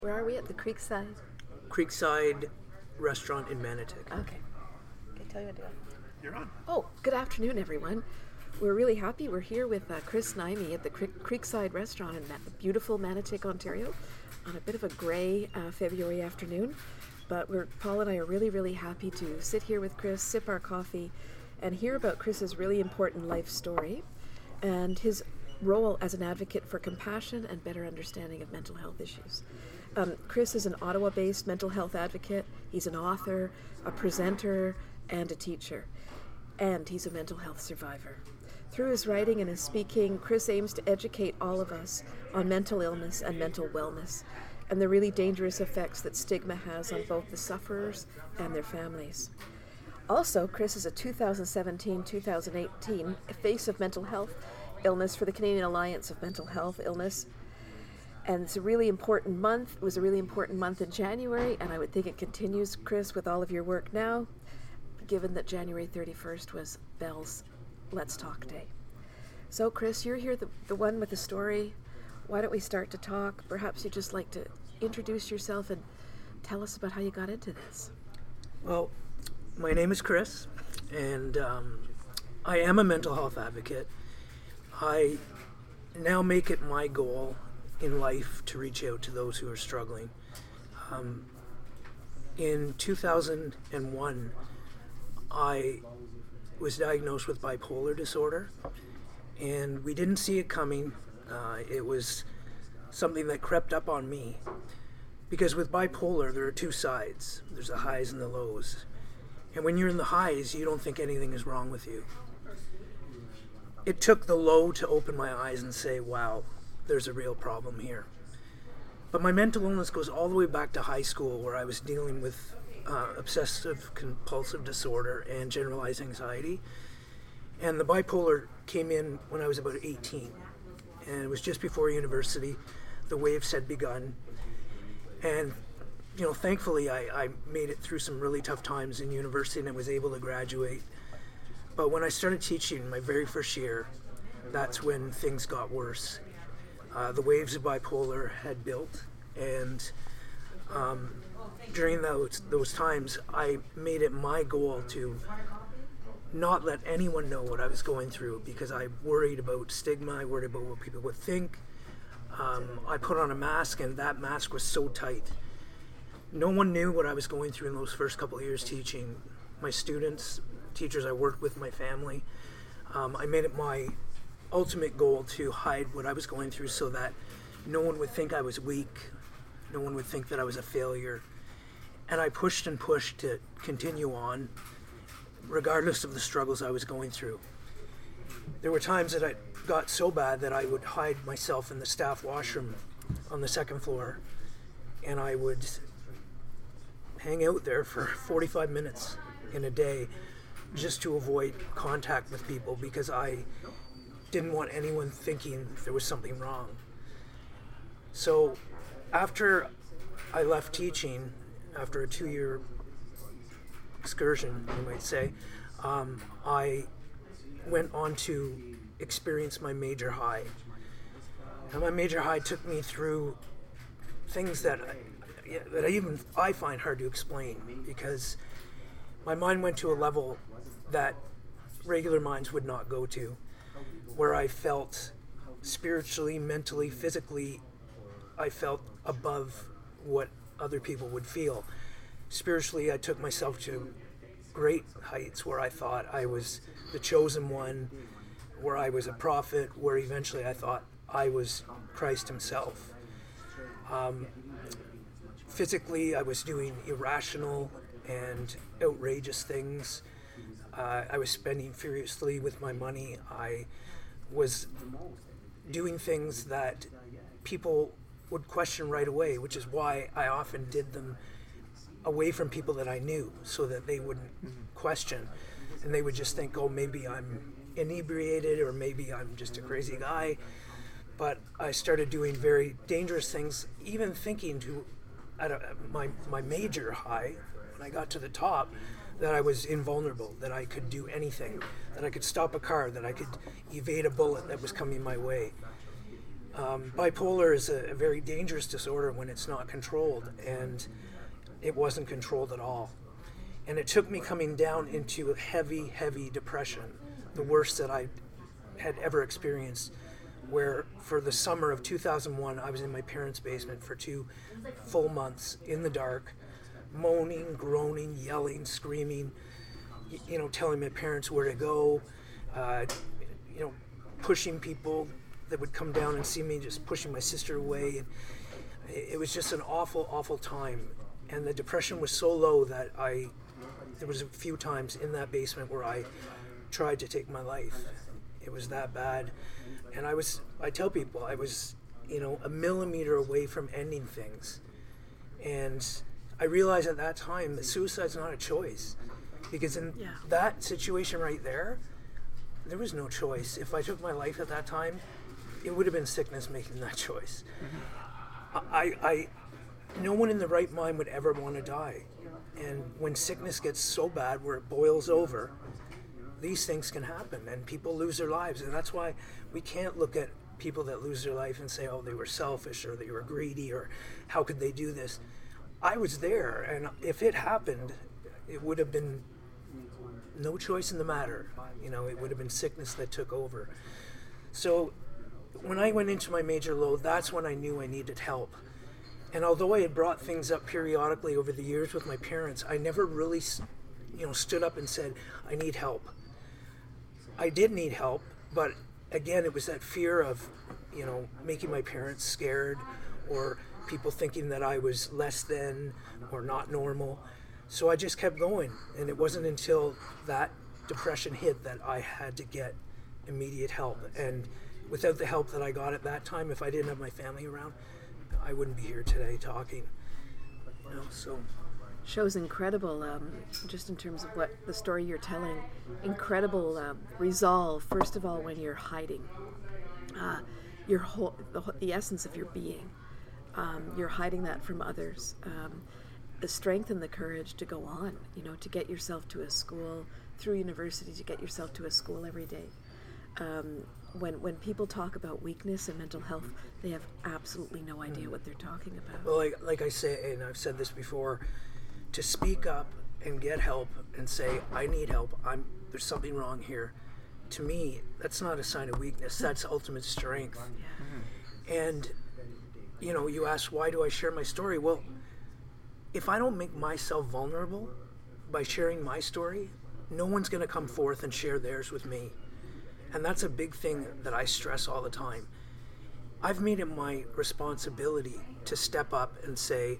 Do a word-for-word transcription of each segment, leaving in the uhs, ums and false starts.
Where are we at the Creekside? Creekside Restaurant in Manotick. Okay. Okay, tell you what to do. You're on. Oh, good afternoon, everyone. We're really happy. We're here with uh, Chris Naimi at the Creek- Creekside Restaurant in Ma- beautiful Manotick, Ontario, on a bit of a grey uh, February afternoon. But we're Paul and I are really, really happy to sit here with Chris, sip our coffee, and hear about Chris's really important life story and his role as an advocate for compassion and better understanding of mental health issues. Um, Chris is an Ottawa-based mental health advocate. He's an author, a presenter, and a teacher. And he's a mental health survivor. Through his writing and his speaking, Chris aims to educate all of us on mental illness and mental wellness, and the really dangerous effects that stigma has on both the sufferers and their families. Also, Chris is a two thousand seventeen to two thousand eighteen Face of Mental Health Illness for the Canadian Alliance of Mental Health Illness. And it's a really important month. It was a really important month in January, and I would think it continues, Chris, with all of your work now, given that January thirty-first was Bell's Let's Talk Day. So, Chris, you're here, the, the one with the story. Why don't we start to talk? Perhaps you'd just like to introduce yourself and tell us about how you got into this. Well, my name is Chris, and um, I am a mental health advocate. I now make it my goal in life to reach out to those who are struggling. Um, in two thousand one, I was diagnosed with bipolar disorder, and we didn't see it coming. Uh, it was something that crept up on me, because with bipolar there are two sides. There's the highs and the lows, and when you're in the highs, you don't think anything is wrong with you. It took the low to open my eyes and say, wow, there's a real problem here. But my mental illness goes all the way back to high school, where I was dealing with uh, obsessive compulsive disorder and generalized anxiety. And the bipolar came in when I was about eighteen. And it was just before university. The waves had begun. And, you know, thankfully I, I made it through some really tough times in university and I was able to graduate. But when I started teaching my very first year, that's when things got worse. Uh, the waves of bipolar had built, and um, during those those times, I made it my goal to not let anyone know what I was going through, because I worried about stigma, I worried about what people would think. Um, I put on a mask, and that mask was so tight. No one knew what I was going through in those first couple of years teaching. My students, teachers I worked with, my family. Um, I made it my ultimate goal to hide what I was going through so that no one would think I was weak, no one would think that I was a failure. And I pushed and pushed to continue on, regardless of the struggles I was going through. There were times that I got so bad that I would hide myself in the staff washroom on the second floor, and I would hang out there for forty-five minutes in a day just to avoid contact with people, because I didn't want anyone thinking there was something wrong. So after I left teaching, after a two-year excursion, you might say, um, I went on to experience my major high. And my major high took me through things that I, that I even I find hard to explain, because my mind went to a level that regular minds would not go to, where I felt spiritually, mentally, physically, I felt above what other people would feel. Spiritually, I took myself to great heights where I thought I was the chosen one, where I was a prophet, where eventually I thought I was Christ himself. Um, physically, I was doing irrational and outrageous things. Uh, I was spending furiously with my money. I was doing things that people would question right away, which is why I often did them away from people that I knew, so that they wouldn't question, and they would just think, oh, maybe I'm inebriated, or maybe I'm just a crazy guy. But I started doing very dangerous things, even thinking to, at a, my, my major high, when I got to the top, that I was invulnerable, that I could do anything, that I could stop a car, that I could evade a bullet that was coming my way. Um, bipolar is a, a very dangerous disorder when it's not controlled, and it wasn't controlled at all. And it took me coming down into a heavy, heavy depression, the worst that I had ever experienced, where for the summer of two thousand one, I was in my parents' basement for two full months in the dark, moaning, groaning, yelling, screaming, y- you know, telling my parents where to go, uh, you know, pushing people that would come down and see me, just pushing my sister away. And it was just an awful, awful time. And the depression was so low that I, there was a few times in that basement where I tried to take my life. It was that bad. And I was, I tell people, I was, you know, a millimeter away from ending things. And I realized at that time that suicide's not a choice. Because in Yeah. that situation right there, there was no choice. If I took my life at that time, it would have been sickness making that choice. Mm-hmm. I, I, no one in the right mind would ever want to die. And when sickness gets so bad where it boils over, these things can happen and people lose their lives. And that's why we can't look at people that lose their life and say, oh, they were selfish or they were greedy or how could they do this? I was there, and if it happened, it would have been no choice in the matter. You know, it would have been sickness that took over. So when I went into my major low, that's when I knew I needed help. And although I had brought things up periodically over the years with my parents, I never really, you know, stood up and said, I need help. I did need help, but again, it was that fear of, you know, making my parents scared or people thinking that I was less than or not normal. So I just kept going. And it wasn't until that depression hit that I had to get immediate help. And without the help that I got at that time, if I didn't have my family around, I wouldn't be here today talking. You know, so Show's incredible, um, just in terms of what the story you're telling. Incredible um, resolve, first of all, when you're hiding. Uh, your whole, the, the essence of your being. Um, you're hiding that from others. Um, the strength and the courage to go on, you know, to get yourself to a school, through university, to get yourself to a school every day. Um, when when people talk about weakness and mental health, they have absolutely no idea what they're talking about. Well, like, like I say, and I've said this before, to speak up and get help and say, I need help, I'm there's something wrong here, to me, that's not a sign of weakness, that's ultimate strength. Yeah. And, you know, you ask, why do I share my story? Well, if I don't make myself vulnerable by sharing my story, no one's going to come forth and share theirs with me. And that's a big thing that I stress all the time. I've made it my responsibility to step up and say,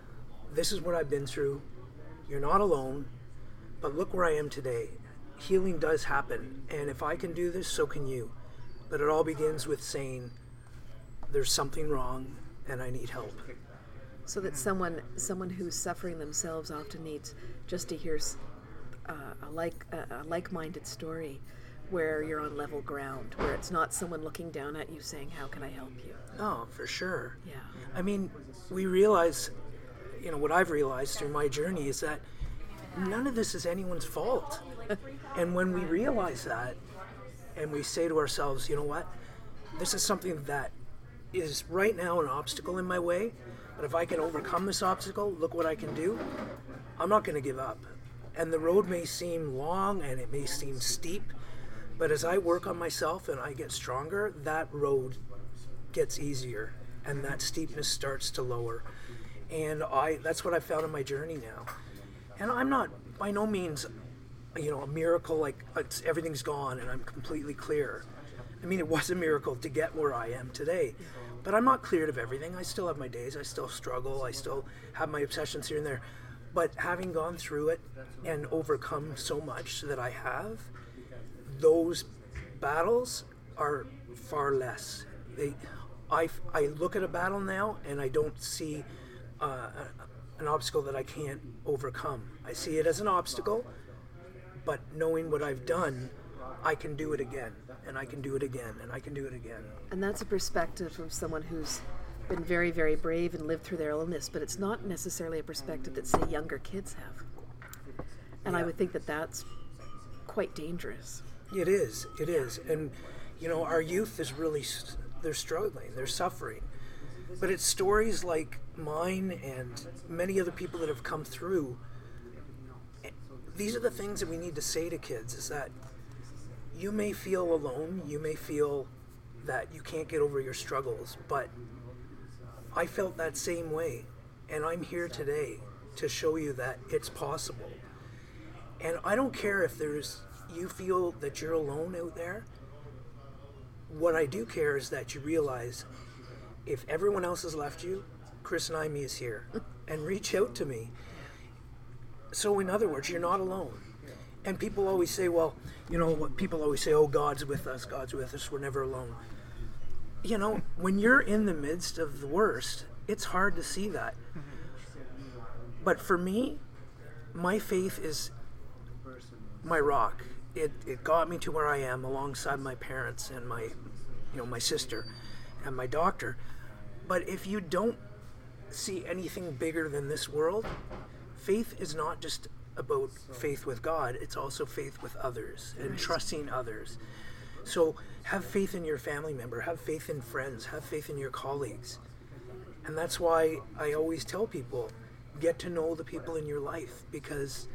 this is what I've been through. You're not alone, but look where I am today. Healing does happen, and if I can do this, so can you. But it all begins with saying, there's something wrong, and I need help. So that someone someone who's suffering themselves often needs just to hear uh, a like a, a like-minded story, where you're on level ground, where it's not someone looking down at you saying, how can I help you? Oh, for sure. Yeah. I mean, we realize, you know, what I've realized through my journey is that none of this is anyone's fault. And when we realize that, and we say to ourselves, you know what, this is something that is right now an obstacle in my way, but if I can overcome this obstacle, look what I can do, I'm not going to give up. And the road may seem long and it may seem steep, but as I work on myself and I get stronger, that road gets easier and that steepness starts to lower. And I that's what I found in my journey now. And I'm not, by no means, you know, a miracle, like it's, everything's gone and I'm completely clear. I mean, it was a miracle to get where I am today. But I'm not cleared of everything. I still have my days. I still struggle. I still have my obsessions here and there. But having gone through it and overcome so much that I have, those battles are far less. They, I, I look at a battle now and I don't see uh, a, an obstacle that I can't overcome. I see it as an obstacle, but knowing what I've done, I can do it again, and I can do it again, and I can do it again. And that's a perspective from someone who's been very, very brave and lived through their illness, but it's not necessarily a perspective that, say, younger kids have. And yeah. I would think that that's quite dangerous. It is, it is. And, you know, our youth is really they're struggling, they're suffering. But it's stories like mine and many other people that have come through. These are the things that we need to say to kids, is that you may feel alone, you may feel that you can't get over your struggles, but I felt that same way. And I'm here today to show you that it's possible. And I don't care if there's you feel that you're alone out there. What I do care is that you realize if everyone else has left you, Chris Naimi is here. And reach out to me. So in other words, you're not alone. And people always say, well, you know, what people always say, oh, God's with us, God's with us, we're never alone. You know, when you're in the midst of the worst, it's hard to see that. But for me, my faith is my rock. It it got me to where I am alongside my parents and my, you know, my sister and my doctor. But if you don't see anything bigger than this world, faith is not just about faith with God, it's also faith with others and trusting others. So have faith in your family member, have faith in friends, have faith in your colleagues. And that's why I always tell people, get to know the people in your life, because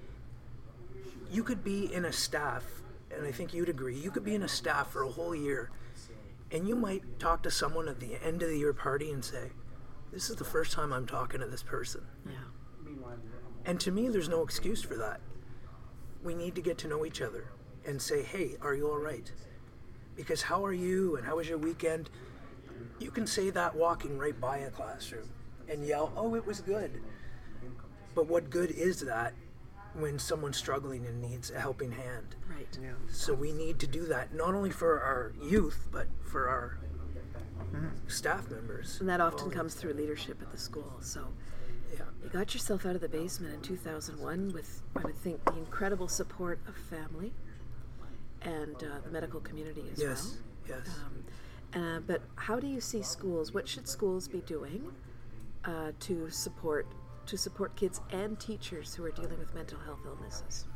you could be in a staff, and I think you'd agree, you could be in a staff for a whole year, and you might talk to someone at the end of the year party and say, this is the first time I'm talking to this person. Yeah. And to me, there's no excuse for that. We need to get to know each other and say, hey, are you all right? Because how are you and how was your weekend? You can say that walking right by a classroom and yell, oh, it was good. But what good is that when someone's struggling and needs a helping hand? Right. Yeah. So we need to do that, not only for our youth, but for our Mm-hmm. staff members. And that often All- comes through leadership at the school. So Yeah. you got yourself out of the basement in two thousand one with, I would think, the incredible support of family and uh, the medical community as Yes, yes. well. Um, uh, but how do you see schools? What should schools be doing uh, to support to support kids and teachers who are dealing with mental health illnesses?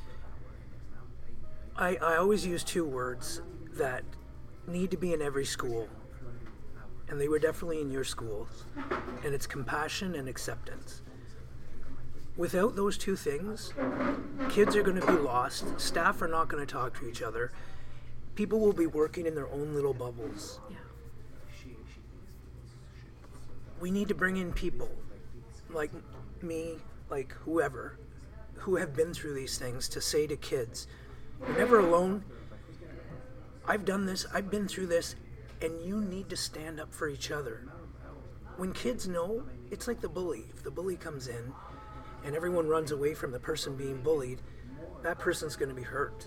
I, I always use two words that need to be in every school, and they were definitely in your schools, and it's compassion and acceptance. Without those two things, kids are going to be lost, staff are not going to talk to each other, people will be working in their own little bubbles. Yeah. We need to bring in people like me, like whoever, who have been through these things to say to kids, you're never alone. I've done this, I've been through this, and you need to stand up for each other. When kids know, it's like the bully. If the bully comes in and everyone runs away from the person being bullied, that person's going to be hurt.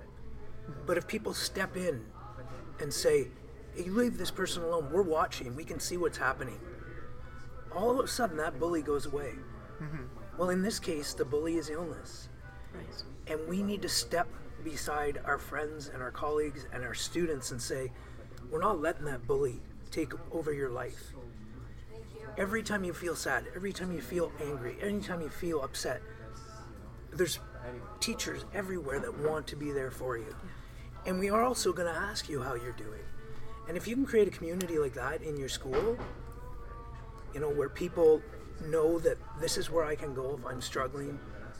But if people step in and say, hey, you leave this person alone, we're watching, we can see what's happening, all of a sudden that bully goes away. Mm-hmm. Well, in this case, the bully is illness. Right. And we need to step beside our friends and our colleagues and our students and say, we're not letting that bully take over your life. Every time you feel sad, every time you feel angry, anytime you feel upset, there's teachers everywhere that want to be there for you. And we are also going to ask you how you're doing. And if you can create a community like that in your school, you know, where people know that this is where I can go if I'm struggling,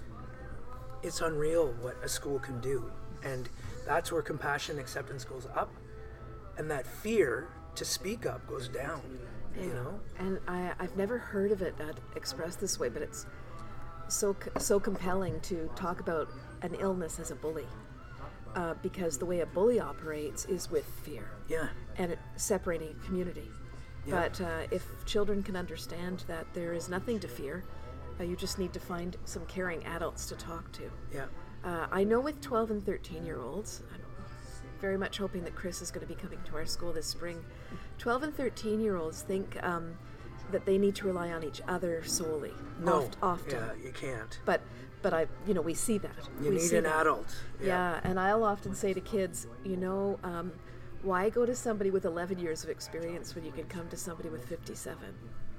it's unreal what a school can do. And that's where compassion, acceptance goes up, and that fear to speak up goes down, you know? And I, I've never heard of it uh, expressed this way, but it's so so compelling to talk about an illness as a bully, uh, because the way a bully operates is with fear Yeah, and it separating a community. Yeah. But uh, if children can understand that there is nothing to fear, uh, you just need to find some caring adults to talk to. yeah, Uh, I know with twelve and thirteen year olds, I'm very much hoping that Chris is going to be coming to our school this spring. twelve and thirteen year olds think um, that they need to rely on each other solely. no, Oft, often. yeah, you can't. But but I you know we see that. You we need see an that. adult. Yeah. and I'll often say to kids, you know, um, why go to somebody with eleven years of experience when you can come to somebody with fifty-seven?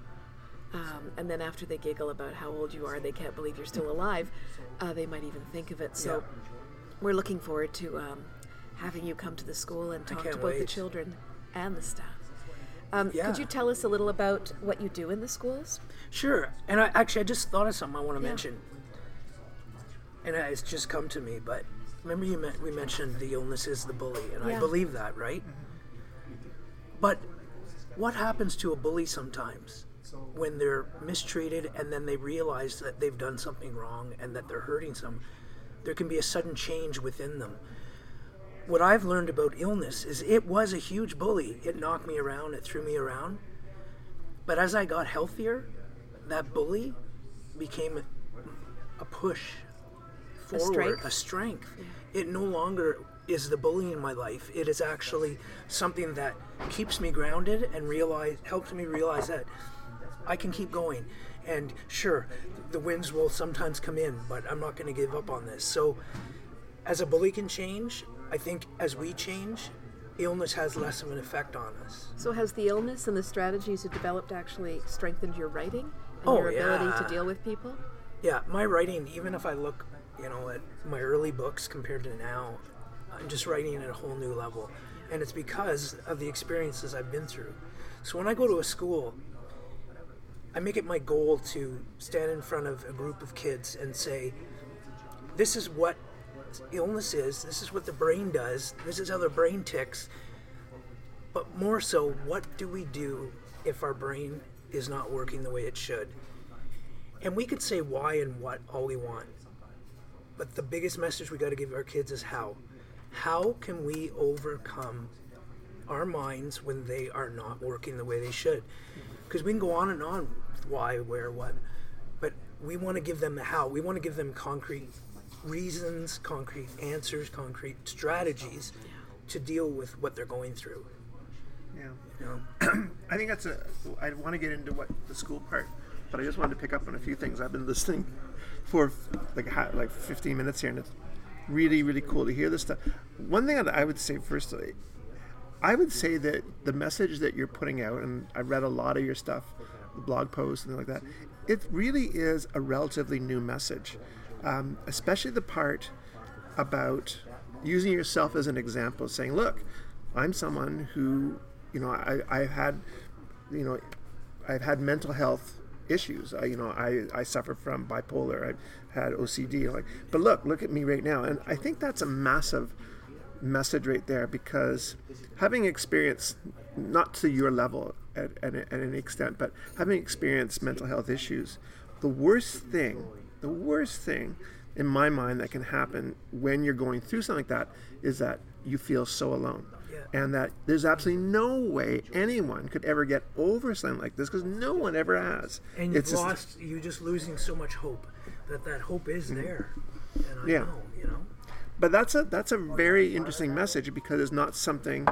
Um, and then after they giggle about how old you are, they can't believe you're still alive, uh, they might even think of it. So Yeah. we're looking forward to um, having you come to the school and talk can't to both the wait. children and the staff. Um, Yeah. Could you tell us a little about what you do in the schools? Sure. And I actually I just thought of something I want to Yeah. mention, and it's just come to me. But remember, you me- we mentioned the illness is the bully, and Yeah. I believe that, right? But what happens to a bully sometimes when they're mistreated and then they realize that they've done something wrong and that they're hurting some? There can be a sudden change within them. What I've learned about illness is it was a huge bully. It knocked me around, it threw me around. But as I got healthier, that bully became a, a push forward, strength. a strength. It no longer is the bully in my life. It is actually something that keeps me grounded and realize helps me realize that I can keep going. And sure, the winds will sometimes come in, but I'm not going to give up on this. So as a bully can change, I think as we change, illness has less of an effect on us. So has the illness and the strategies you developed actually strengthened your writing and Oh, your ability yeah. to deal with people? Yeah, my writing, even if I look, you know, at my early books compared to now, I'm just writing at a whole new level. And it's because of the experiences I've been through. So when I go to a school, I make it my goal to stand in front of a group of kids and say, this is what illness is, this is what the brain does, this is how the brain ticks. But more so, what do we do if our brain is not working the way it should? And we could say why and what all we want. But the biggest message we got to give our kids is how. How can we overcome our minds when they are not working the way they should? Because we can go on and on with why, where, what. But we want to give them the how. We want to give them concrete reasons, concrete answers, concrete strategies to deal with what they're going through. Yeah. You know? I think that's a. I want to get into what the school part, but I just wanted to pick up on a few things. I've been listening for like ha- like fifteen minutes here, and it's really really cool to hear this stuff. One thing that I would say first, I would say that the message that you're putting out, and I read a lot of your stuff, the blog posts and things like that. It really is a relatively new message, um, especially the part about using yourself as an example, saying, "Look, I'm someone who." You know, I, I've had, you know, I've had mental health issues. I, you know, I, I suffer from bipolar. I've had O C D. Like, but look, look at me right now. And I think that's a massive message right there, because having experienced, not to your level at, at, at any extent, but having experienced mental health issues, the worst thing, the worst thing in my mind that can happen when you're going through something like that is that you feel so alone. And that there's absolutely no way anyone could ever get over something like this, because no one ever has. And you've it's lost, just, you're just losing so much hope that that hope is Mm-hmm. there. And I Yeah. know, you know. but that's a that's a very interesting message, because it's not something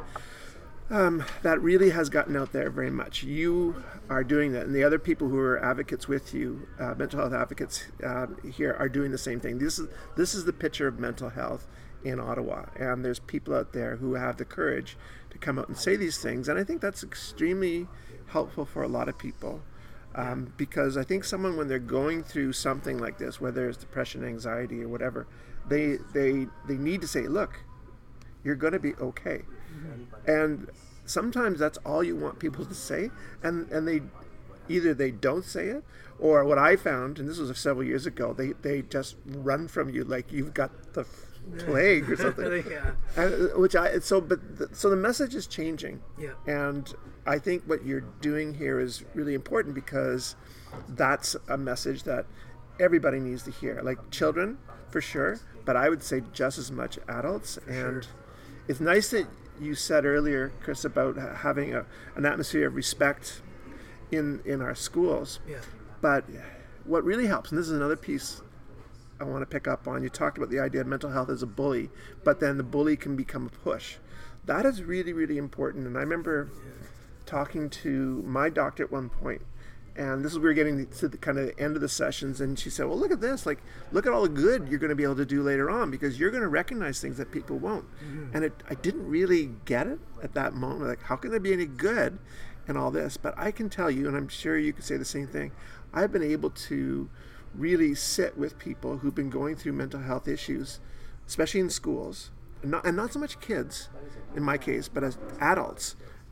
um, that really has gotten out there very much. You are doing that, and the other people who are advocates with you, uh, mental health advocates uh, here, are doing the same thing. This is this is the picture of mental health in Ottawa, and there's people out there who have the courage to come out and say these things, and I think that's extremely helpful for a lot of people, um, because I think someone, when they're going through something like this, whether it's depression, anxiety, or whatever, they they they need to say, look, you're going to be okay. Mm-hmm. And sometimes that's all you want people to say, and and they either they don't say it, or what I found, and this was several years ago, they they just run from you like you've got the plague or something. Yeah. And, which I so but the, so the message is changing. Yeah. And I think what you're doing here is really important, because that's a message that everybody needs to hear. Like children, for sure, but I would say just as much adults. For and sure. It's nice that you said earlier, Chris, about having a, an atmosphere of respect in in our schools. Yeah. But what really helps, and this is another piece I want to pick up on, you talked about the idea of mental health as a bully, but then the bully can become a push. That is really, really important. And I remember talking to my doctor at one point, and this is we were getting to the kind of the end of the sessions, and she said, well, look at this, like, look at all the good you're going to be able to do later on, because you're going to recognize things that people won't. Mm-hmm. And it, I didn't really get it at that moment, like, how can there be any good in all this? But I can tell you, and I'm sure you could say the same thing, I've been able to really sit with people who've been going through mental health issues, especially in schools, and not, and not so much kids in my case, but as adults,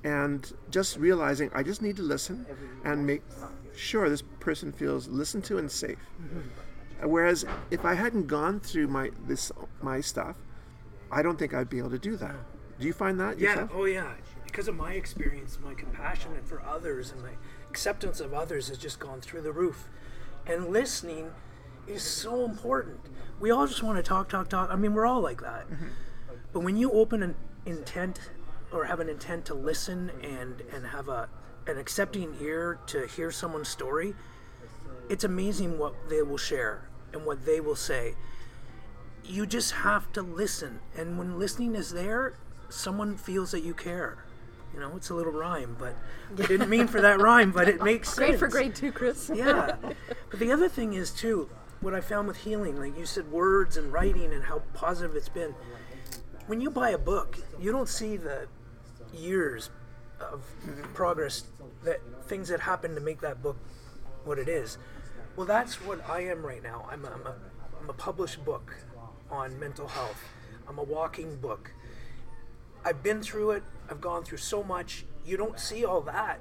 and just realizing I just need to listen and make sure this person feels listened to and safe. Mm-hmm. Whereas if I hadn't gone through my this my stuff, I don't think I'd be able to do that. Do you find that yourself? Yeah, oh yeah. Because of my experience, my compassion and for others and my acceptance of others has just gone through the roof. And listening is so important. We all just want to talk, talk, talk. I mean, we're all like that. Mm-hmm. But when you open an intent or have an intent to listen and, and have a an accepting ear to hear someone's story, it's amazing what they will share and what they will say. You just have to listen. And when listening is there, someone feels that you care. You know, it's a little rhyme, but I didn't mean for that rhyme, but it makes sense. Great for grade two, Chris. Yeah. But the other thing is, too, what I found with healing, like you said, words and writing and how positive it's been. When you buy a book, you don't see the years of progress, that things that happened to make that book what it is. Well, that's what I am right now. I'm a, I'm a, I'm a published book on mental health. I'm a walking book. I've been through it. I've gone through so much. You don't see all that.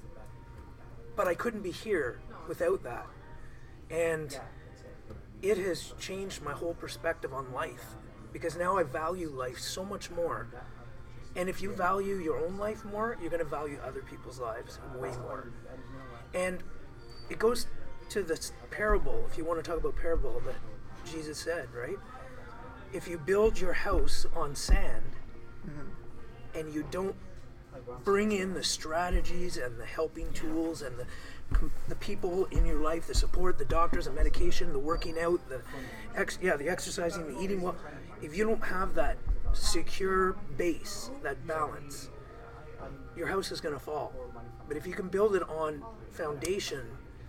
But I couldn't be here without that. And it has changed my whole perspective on life, because now I value life so much more. And if you value your own life more, you're going to value other people's lives way more. And it goes to this parable, if you want to talk about parable that Jesus said, right? If you build your house on sand, mm-hmm. and you don't bring in the strategies and the helping tools and the the people in your life, the support, the doctors, the medication, the working out, the ex yeah, the exercising, the eating well, if you don't have that secure base, that balance, your house is going to fall. But if you can build it on foundation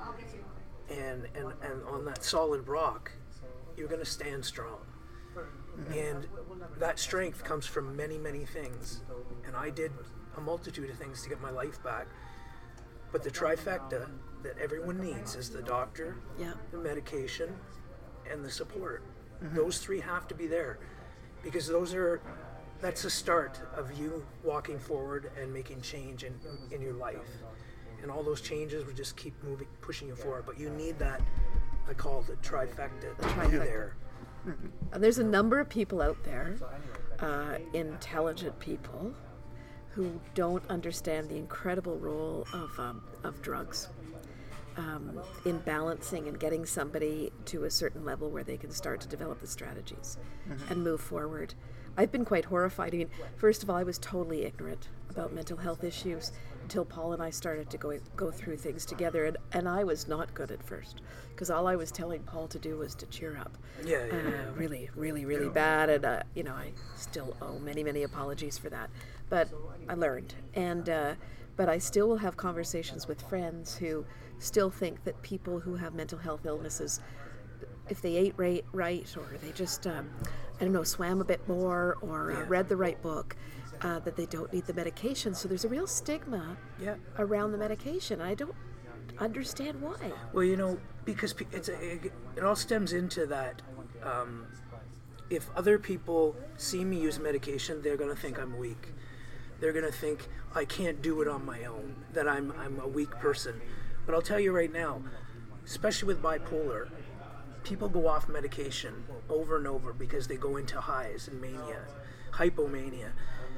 and and and on that solid rock, you're going to stand strong. And that strength comes from many, many things. And I did a multitude of things to get my life back. But the trifecta that everyone needs is the doctor, yeah. the medication, and the support. Mm-hmm. Those three have to be there, because those are, that's the start of you walking forward and making change in, in your life. And all those changes will just keep moving, pushing you forward. But you need that, I call it the trifecta, the trifecta. there. And there's a number of people out there, uh, intelligent people, who don't understand the incredible role of um, of drugs um, in balancing and getting somebody to a certain level where they can start to develop the strategies mm-hmm. and move forward. I've been quite horrified. I mean, first of all, I was totally ignorant about mental health issues until Paul and I started to go go through things together, and, and I was not good at first, because all I was telling Paul to do was to cheer up. Yeah, yeah, uh, yeah. Really, really, really yeah. bad, and uh, you know, I still owe many, many apologies for that. But I learned, and uh, but I still will have conversations with friends who still think that people who have mental health illnesses, if they ate right, right or they just, um, I don't know, swam a bit more or uh, yeah. read the right book, uh, that they don't need the medication. So there's a real stigma yeah. around the medication. I don't understand why. Well, you know, because it's a, it, it all stems into that. Um, if other people see me use medication, they're going to think I'm weak. They're going to think I can't do it on my own, that I'm I'm a weak person. But I'll tell you right now, especially with bipolar, people go off medication over and over because they go into highs and mania, hypomania.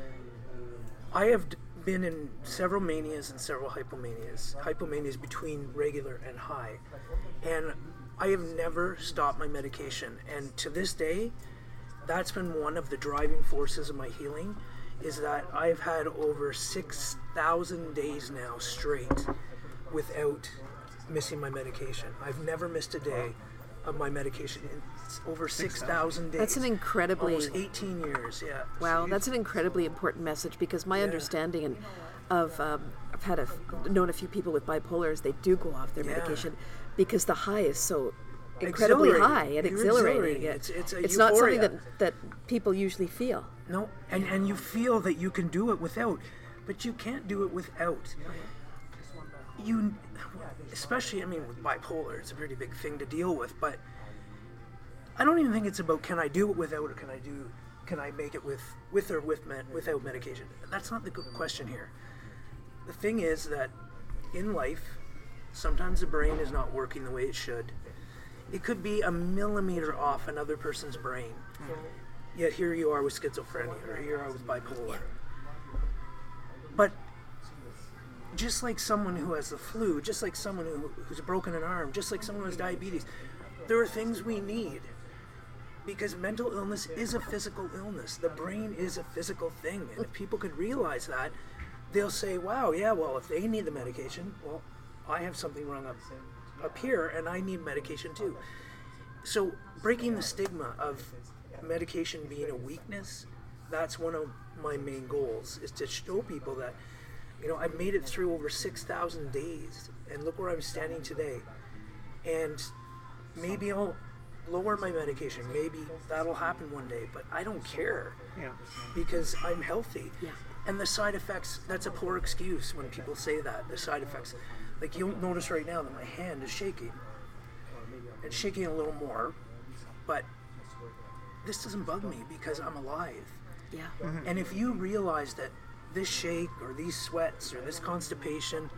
I have been in several manias and several hypomanias. Hypomania is between regular and high. And I have never stopped my medication. And to this day, that's been one of the driving forces of my healing, is that I've had over six thousand days now straight without missing my medication. I've never missed a day of my medication in over six thousand days. That's an incredibly... Almost eighteen years, yeah. Wow, that's an incredibly important message, because my yeah. understanding and of, um, I've had a, known a few people with bipolars, they do go off their yeah. medication because the high is so incredibly high and exhilarating. exhilarating. It's, it's, a it's not something euphoria. that, that people usually feel. No, and, and you feel that you can do it without, but you can't do it without. You, especially, I mean, with bipolar, it's a pretty big thing to deal with, but I don't even think it's about can I do it without, or can I do, can I make it with, with or with med, without medication. That's not the good question here. the thing is that in life, sometimes the brain is not working the way it should. It could be a millimeter off another person's brain. Yet here you are with schizophrenia, or here you are with bipolar. But just like someone who has the flu, just like someone who, who's broken an arm, just like someone who has diabetes, there are things we need. Because mental illness is a physical illness. The brain is a physical thing. And if people could realize that, they'll say, wow, yeah, well, if they need the medication, well, I have something wrong up, up here, and I need medication too. So breaking the stigma of medication being a weakness, that's one of my main goals, is to show people that, you know, I've made it through over six thousand days, and look where I'm standing today. And maybe I'll lower my medication. Maybe that'll happen one day, but I don't care. Yeah. Because I'm healthy. Yeah. And the side effects, that's a poor excuse when people say that, the side effects. Like, you'll notice right now that my hand is shaking. It's shaking a little more, but this doesn't bug me because I'm alive. Yeah. Mm-hmm. And if you realize that this shake or these sweats or this constipation,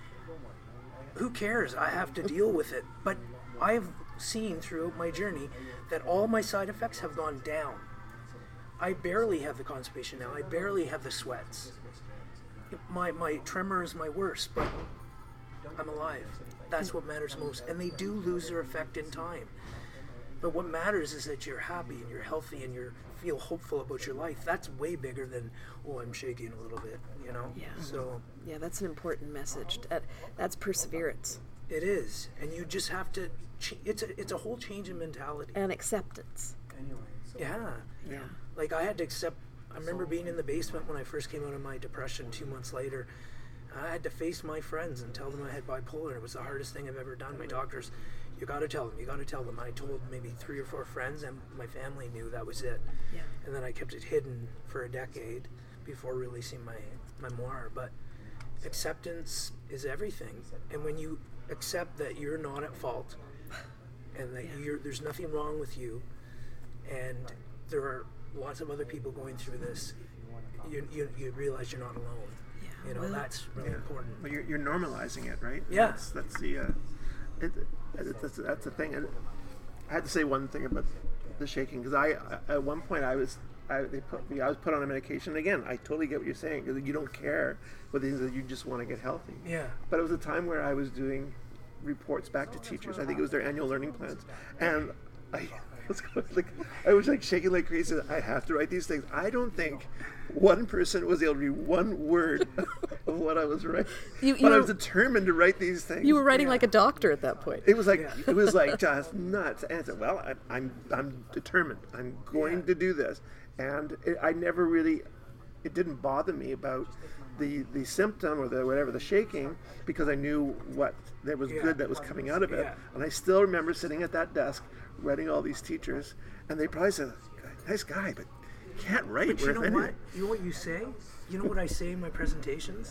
who cares? I have to deal with it. But I've seen throughout my journey that all my side effects have gone down. I barely have the constipation now. I barely have the sweats. My my tremor is my worst, but I'm alive. That's what matters most. And they do lose their effect in time. But what matters is that you're happy and you're healthy and you feel hopeful about your life. That's way bigger than, oh, I'm shaking a little bit, you know? Yeah. So Yeah, that's an important message. That that's perseverance it is. And you just have to, ch- it's a, it's a whole change in mentality. and acceptance. Yeah. Yeah. Like, I had to accept, I remember being in the basement when I first came out of my depression two months later. I had to face my friends and tell them I had bipolar. It was the hardest thing I've ever done. My doctors, you got to tell them, you got to tell them. I told maybe three or four friends, and my family knew that was it. Yeah. And then I kept it hidden for a decade before releasing my memoir. But acceptance is everything. And when you accept that you're not at fault and that Yeah. you're, there's nothing wrong with you, and there are lots of other people going through this, you, you, you realize you're not alone. Yeah. You know, Well, that's really important. But you're, you're normalizing it, right? Yeah. That's, that's the uh, it, it, that's, that's the thing. And I had to say one thing about the shaking, because I, I at one point I was I they put me I was put on a medication. And again, I totally get what you're saying, because you don't care what things that you just want to get healthy. Yeah. But it was a time where I was doing reports back to teachers. I think it was their annual learning plans, and I was going, like I was like shaking like crazy. I have to write these things. I don't think one person was able to read one word of what I was writing, You- you but I were- was determined to write these things. You were writing Yeah. like a doctor at that point. It was like Yeah. it was like just nuts. And I said, "Well, I, I'm I'm determined. I'm going Yeah. to do this." And it, I never really, it didn't bother me about the the symptom or the whatever the shaking, because I knew what there was Yeah. good that was coming out of it. Yeah. And I still remember sitting at that desk writing all these teachers, and they probably said, "Nice guy, but you can't write." But you worth know anything." what? You know what you say? You know what I say in my presentations?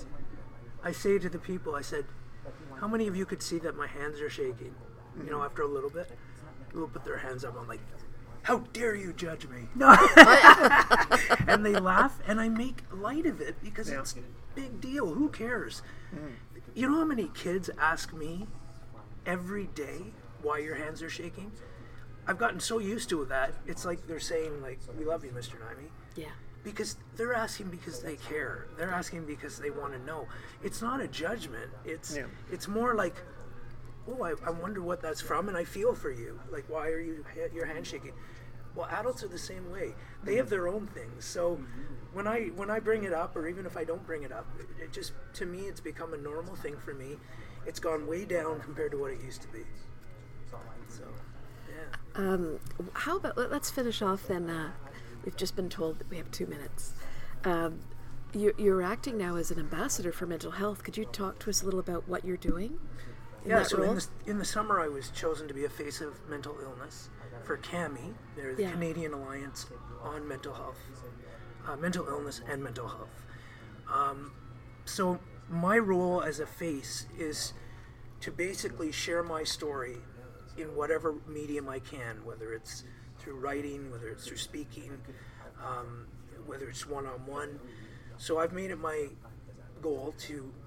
I say to the people, I said, how many of you could see that my hands are shaking? You know, after a little bit? People put their hands up. I'm like, how dare you judge me? No. And they laugh, and I make light of it because Yeah. it's a big deal. Who cares? You know how many kids ask me every day why your hands are shaking? I've gotten so used to that. It's like they're saying, like, we love you, Mister Naimi. Yeah. Because they're asking because they care. They're asking because they want to know. It's not a judgment. It's Yeah. it's more like, oh, I, I wonder what that's from, and I feel for you. Like, why are you your hand shaking? Well, adults are the same way. They have their own things. So when I when I bring it up, or even if I don't bring it up, it, it just, to me, it's become a normal thing for me. It's gone way down compared to what it used to be. So, yeah. Um, how about let- let's finish off then. Uh, we've just been told that we have two minutes. Um, you're, you're acting now as an ambassador for mental health. Could you talk to us a little about what you're doing in Yeah, that so role? in the, in the summer I was chosen to be a face of mental illness for C A M I. They're the Yeah. Canadian Alliance on Mental Health, uh, Mental Illness and Mental Health. Um, so my role as a face is to basically share my story in whatever medium I can, whether it's through writing, whether it's through speaking, um, whether it's one-on-one. So I've made it my goal to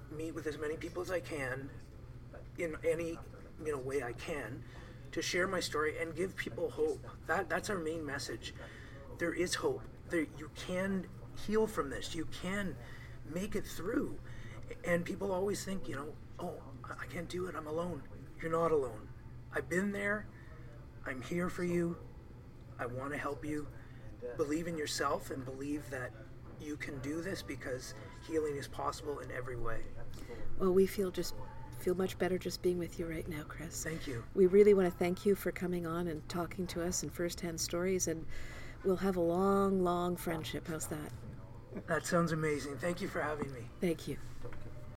meet with as many people as I can in any, you know, way I can to share my story and give people hope. That that's our main message. There is hope. There, you can heal from this. You can make it through. And people always think, you know, oh, I can't do it. I'm alone. You're not alone. I've been there. I'm here for you. I want to help you. Believe in yourself and believe that you can do this, because healing is possible in every way. Well, we feel just feel much better just being with you right now, Chris. Thank you. We really want to thank you for coming on and talking to us in firsthand stories, and we'll have a long, long friendship. How's that? That sounds amazing. Thank you for having me. Thank you.